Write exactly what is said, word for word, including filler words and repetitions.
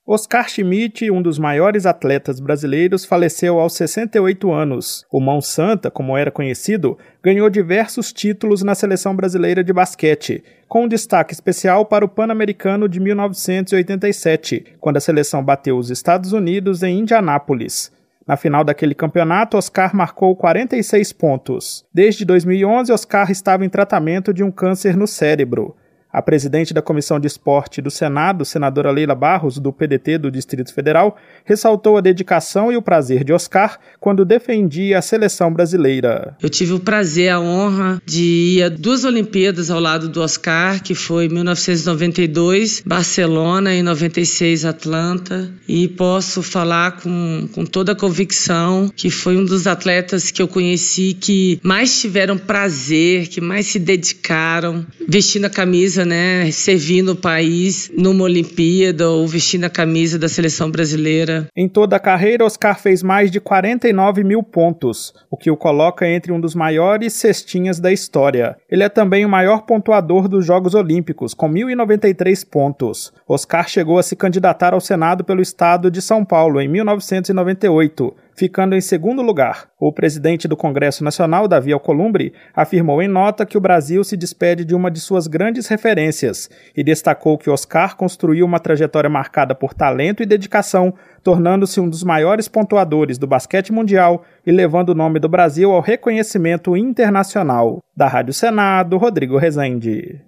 Oscar Schmidt, um dos maiores atletas brasileiros, faleceu aos sessenta e oito anos. O Mão Santa, como era conhecido, ganhou diversos títulos na seleção brasileira de basquete, com um destaque especial para o Pan-Americano de mil novecentos e oitenta e sete, quando a seleção bateu os Estados Unidos em Indianápolis. Na final daquele campeonato, Oscar marcou quarenta e seis pontos. Desde dois mil e onze, Oscar estava em tratamento de um câncer no cérebro. A presidente da Comissão de Esporte do Senado, senadora Leila Barros, do P D T do Distrito Federal, ressaltou a dedicação e o prazer de Oscar quando defendia a seleção brasileira. Eu tive o prazer, a honra de ir a duas Olimpíadas ao lado do Oscar, que foi em mil novecentos e noventa e dois, Barcelona, e em noventa e seis, Atlanta, e posso falar com, com toda a convicção que foi um dos atletas que eu conheci que mais tiveram prazer, que mais se dedicaram, vestindo a camisa, né, servindo o país numa Olimpíada ou vestindo a camisa da seleção brasileira. Em toda a carreira, Oscar fez mais de quarenta e nove mil pontos, o que o coloca entre um dos maiores cestinhas da história. Ele é também o maior pontuador dos Jogos Olímpicos, com mil e noventa e três pontos. Oscar chegou a se candidatar ao Senado pelo estado de São Paulo em mil novecentos e noventa e oito, ficando em segundo lugar. O presidente do Congresso Nacional, Davi Alcolumbre, afirmou em nota que o Brasil se despede de uma de suas grandes referências e destacou que Oscar construiu uma trajetória marcada por talento e dedicação, tornando-se um dos maiores pontuadores do basquete mundial e levando o nome do Brasil ao reconhecimento internacional. Da Rádio Senado, Rodrigo Rezende.